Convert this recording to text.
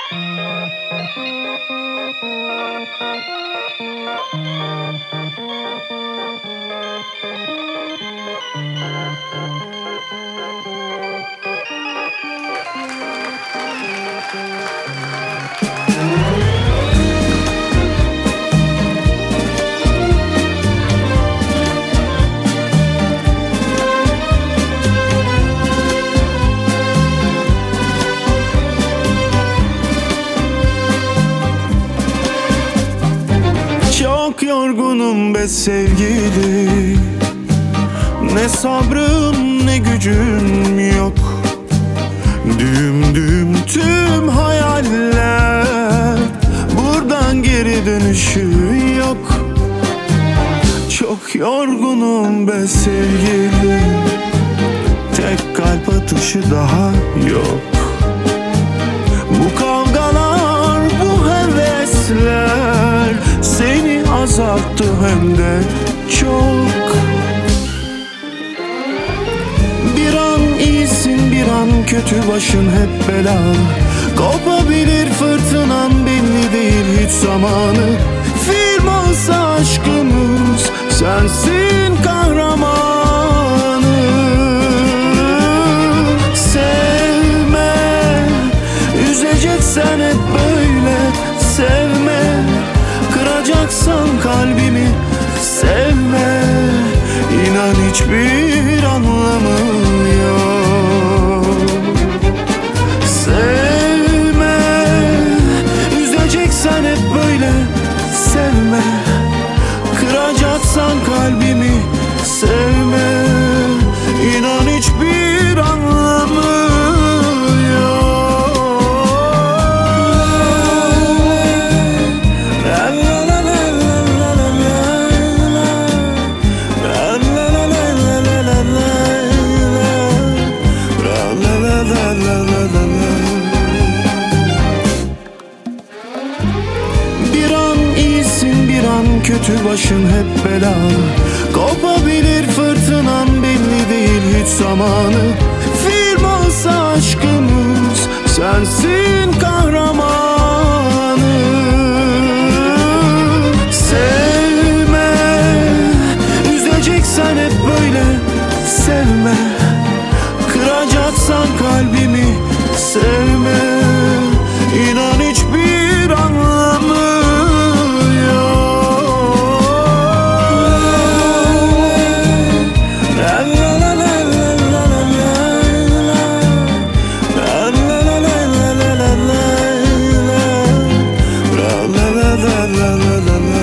Çok yorgunum be sevgili, ne sabrım ne gücüm yok. Düğüm düğüm tüm hayaller, buradan geri dönüşü yok. Çok yorgunum be sevgili, tek kalp atışı daha yok. Bu kavgalar, bu hevesler seni azalttı hem de çok. Bir an iyisin, bir an kötü, başın hep belalı. Kopabilir fırtınan, belli değil hiç zamanı. Film olsa aşkımız, sensin kahramanı. Sevme, üzeceksen hep böyle sevme. Kıracaksan kalbimi sevme. İnan hiçbir anlamı yok. Sevme, üzeceksen hep böyle sevme. Kıracaksan kalbimi sevme. İnan hiçbir anlamı yok. La la la la la la la. La la la la la la la la. La la la la la la la. Bir an iyisin, bir an kötü, başın hep belalı. Kopabilir fırtınan, belli değil hiç zamanı. Film olsa aşkımız, sensin kahramanı. Sevme, üzeceksen hep böyle sevme. Kıracaksan kalbimi sevme. İnan hiçbir anlamı yok. La la la la la la la la. La la la la la la la la. La la la la la la la.